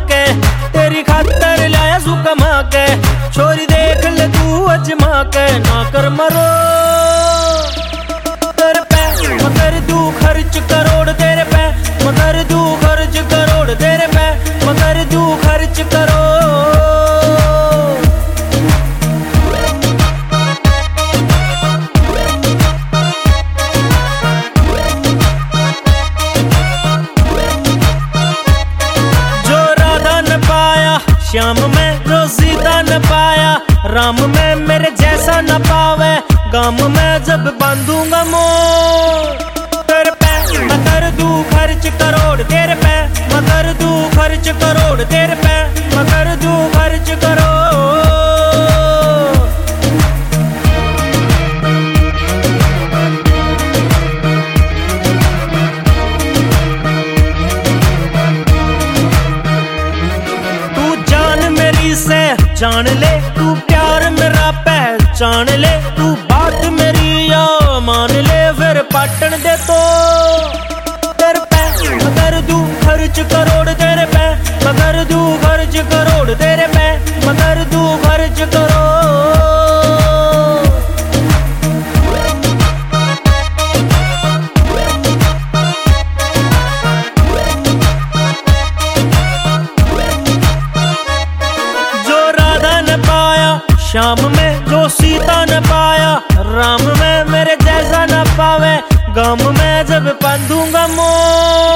के, तेरी खातर लाया सू कमा के। छोरी देख ले तू अजमा के, ना कर मरो तेरे पे मगर तू खर्च करोड़ तेरे पे, मगर तू खर्च करोड़ तेरे पे, मगर तू खर्च करो। जो राधा न पाया श्याम में, जो सीता न पाया राम में, मेरे जैसा न पावे गाम में जब बांधूंगा मोर तेरे पे। मगर तू खर्च करोड़ तेरे पे, मगर तू खर्च करोड़ तेरे पे, मगर तू खर्च करो। तू जान मेरी से जान ले, तू प्यार मेरा पहचान ले, तू बात मेरी या मान ले, फिर पाटन दे तो तेरे पे। मगर तू खर्च करोड़ तेरे पे, मगर तू खर्च करोड़ तेरे पे, मगर तू खर्च करो। जो राधा न पाया श्याम में, जो सीता न पाया राम में, मेरे जैसा न पावे गाम में जब बांधूंगा मोर।